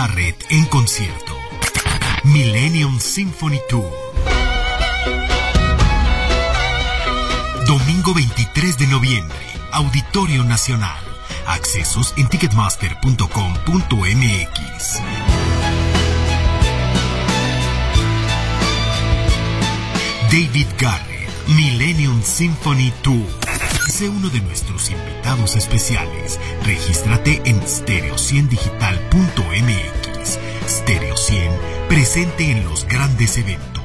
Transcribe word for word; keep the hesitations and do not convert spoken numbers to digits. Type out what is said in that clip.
Garrett en concierto. Millennium Symphony Tour. Domingo veintitrés de noviembre, Auditorio Nacional. Accesos en ticketmaster punto com punto m x. David Garrett, Millennium Symphony Tour. Sé uno de nuestros invitados especiales. Regístrate en stereo cien digital punto m x. Stereo cien, presente en los grandes eventos.